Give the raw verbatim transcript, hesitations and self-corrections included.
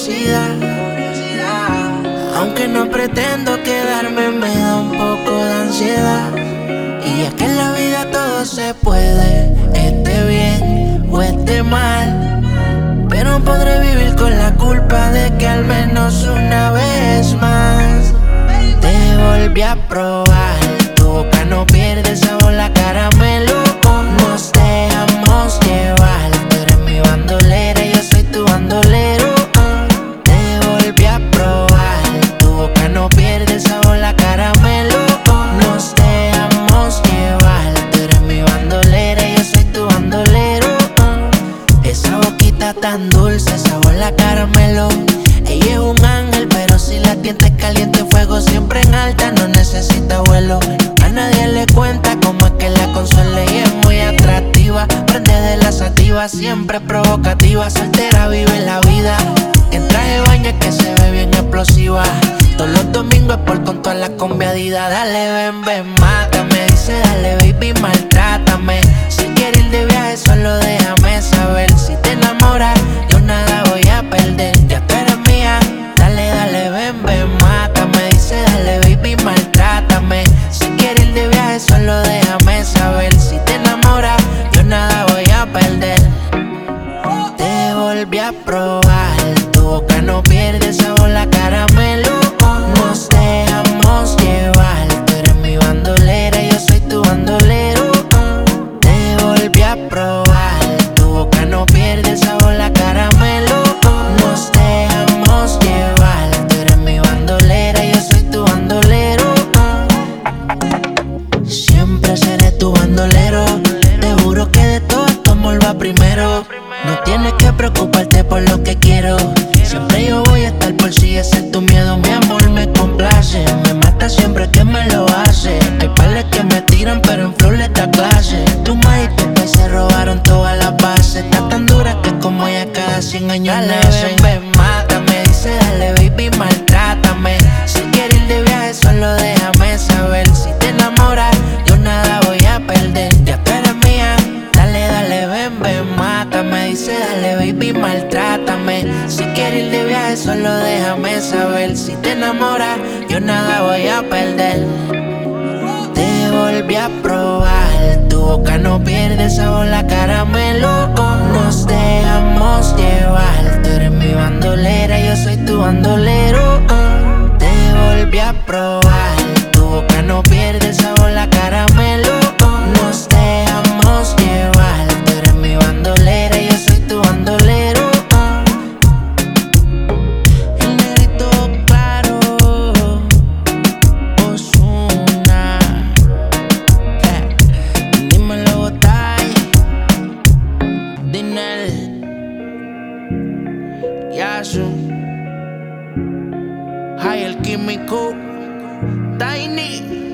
curiosidad. Aunque no pretendo quedarme, me da un poco de ansiedad. Y es que en la vida todo se puede, esté bien o esté mal. Pero podré vivir con la culpa de que al menos una vez más te volví a probar. Tu boca no pierde sabor, la caramelo. Nos dejamos llevar. Tú eres mi bandolera, yo soy tu bandolero. Te volví a probar. Tu boca no pierde sabor, la caramelo. Nos dejamos llevar. Tú eres mi bandolera, yo soy tu bandolero. Esa boquita tan dulce, sabor la caramelo. Ella es un ángel, pero si la tientes caliente, fuego siempre en alta, no necesita vuelo. A nadie le cuenta cómo es que la consuela y es muy atractiva. Prende de la sativa, siempre provocativa. Soltera vive la vida, en traje de baño es que se ve bien explosiva. Todos los domingos es por con todas las combiadidas. Dale, ven, ven, mátame. Dice, dale, baby, maltrátame. Si quieres ir de viaje, solo déjame saber. Si te enamoras, yo nada voy a perder. Ya tú eres mía. Dale, dale, ven, ven, mátame. Dice, dale, baby, maltrátame. Si quieres ir de viaje, solo déjame saber. Si te enamoras, yo nada voy a perder. Te volví a probar. Tu boca no pierde sabor, la caramelo. Nos dejamos llevar. Tú eres mi bandolera, yo soy tu bandolero. Te volví a probar. Tu boca no pierde sabor, la caramelo. Nos dejamos llevar. Tú eres mi bandolera, yo soy tu bandolero. Siempre seré tu bandolero. Te juro que de todo esto amor va primero. No tienes que preocuparte por lo que quiero. Siempre yo voy a estar por si ese es tu miedo. Mi amor me complace, me mata siempre que me lo hace. Hay pales que me tiran pero en flow le da clase. Tu maíz y tu pez se robaron todas las bases. Está tan dura que como ella cada cien años nace. Ven, ven, mátame. Dice dale baby, maltrátame. Si quieres ir de viaje solo déjame saber. Si te enamoras yo nada voy a perder. Ya tú eres mía. Dale, dale, ven, ven, mátame. Dice dale baby, maltrátame. Si quieres ir de viaje solo déjame saber. Si te enamoras yo nada voy a perder. Te volví a probar. Tu boca no pierde sabor, la caramelo. Nos dejamos llevar. Tú eres mi bandolera, yo soy tu bandolero. Te volví a probar. Tu boca no pierde sabor, la caramelo. Nos dejamos llevar. Tú eres mi bandolera, yo soy tu bandolero. El negrito claro, Ozuna. Eh, Dímelo, Botay, Dinel, Yasu, Hay el químico, Tiny.